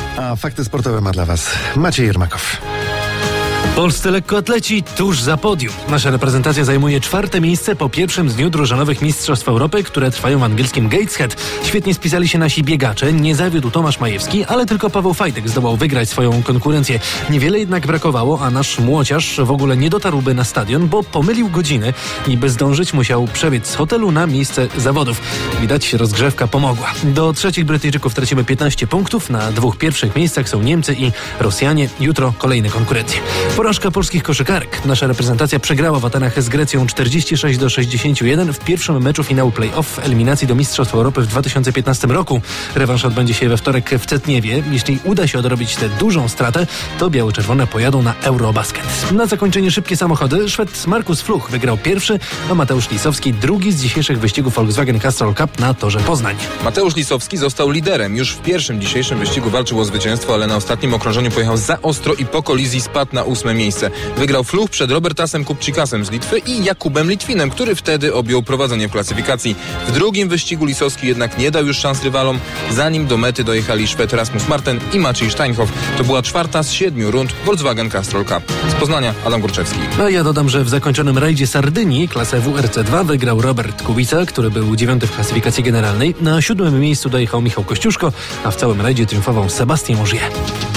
A fakty sportowe ma dla Was Maciej Jermakow. Polscy lekkoatleci tuż za podium. Nasza reprezentacja zajmuje 4. miejsce po pierwszym dniu drużynowych Mistrzostw Europy, które trwają w angielskim Gateshead. Świetnie spisali się nasi biegacze, nie zawiódł Tomasz Majewski, ale tylko Paweł Fajtek zdołał wygrać swoją konkurencję. Niewiele jednak brakowało, a nasz młociarz w ogóle nie dotarłby na stadion, bo pomylił godziny i by zdążyć musiał przebiec z hotelu na miejsce zawodów. Widać, rozgrzewka pomogła. Do trzecich Brytyjczyków tracimy 15 punktów, na 2 pierwszych miejscach są Niemcy i Rosjanie. Jutro kolejne konkurencje. Porażka polskich koszykarek. Nasza reprezentacja przegrała w Atenach z Grecją 46-61 w pierwszym meczu finału play-off eliminacji do Mistrzostw Europy w 2015 roku. Rewanż odbędzie się we wtorek w Tetniewie. Jeśli uda się odrobić tę dużą stratę, to biało-czerwone pojadą na Eurobasket. Na zakończenie szybkie samochody. Szwed Markus Fluch wygrał pierwszy, a Mateusz Lisowski drugi z dzisiejszych wyścigów Volkswagen Castrol Cup na torze Poznań. Mateusz Lisowski został liderem. Już w pierwszym dzisiejszym wyścigu walczył o zwycięstwo, ale na ostatnim okrążeniu pojechał za ostro i po kolizji spadł na 8. miejsce. Wygrał Fluch przed Robertasem Kupczykasem z Litwy i Jakubem Litwinem, który wtedy objął prowadzenie w klasyfikacji. W drugim wyścigu Lisowski jednak nie dał już szans rywalom, zanim do mety dojechali Szwed Rasmus Marten i Maciej Steinhoff. To była 4. z 7 rund Volkswagen Castrol Cup. Z Poznania Adam Górczewski. A ja dodam, że w zakończonym rajdzie Sardynii klasę WRC2 wygrał Robert Kubica, który był 9. w klasyfikacji generalnej. Na 7. miejscu dojechał Michał Kościuszko, a w całym rajdzie triumfował Sebastian Ogier.